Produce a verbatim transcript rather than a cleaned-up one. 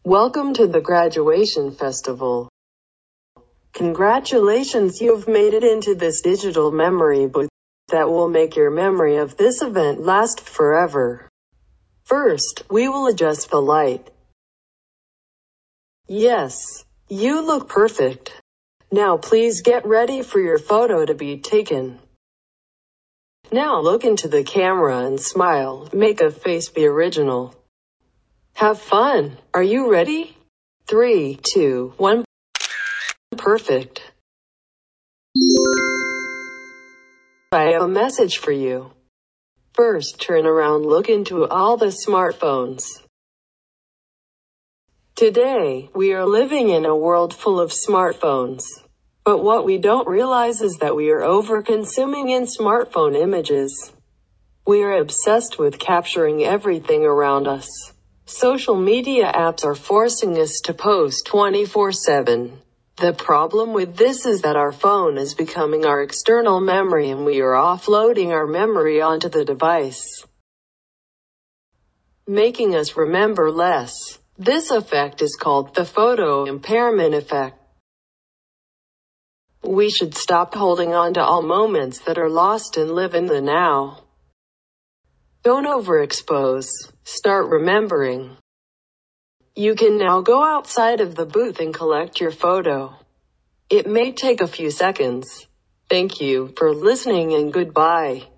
Welcome to the graduation festival. Congratulations, you've made it into this digital memory booth that will make your memory of this event last forever. First, we will adjust the light. Yes, you look perfect. Now please get ready for your photo to be taken. Now look into the camera and smile, make a face be original. Have fun. Are you ready? Three, two, one. Perfect. I have a message for you. First, turn around, look into all the smartphones. Today, we are living in a world full of smartphones. But what we don't realize is that we are over-consuming in smartphone images. We are obsessed with capturing everything around us. Social media apps are forcing us to post twenty-four seven. The problem with this is that our phone is becoming our external memory and we are offloading our memory onto the device, making us remember less. This effect is called the photo impairment effect. We should stop holding on to all moments that are lost and live in the now. Don't overexpose. Start remembering. You can now go outside of the booth and collect your photo. It may take a few seconds. Thank you for listening and goodbye.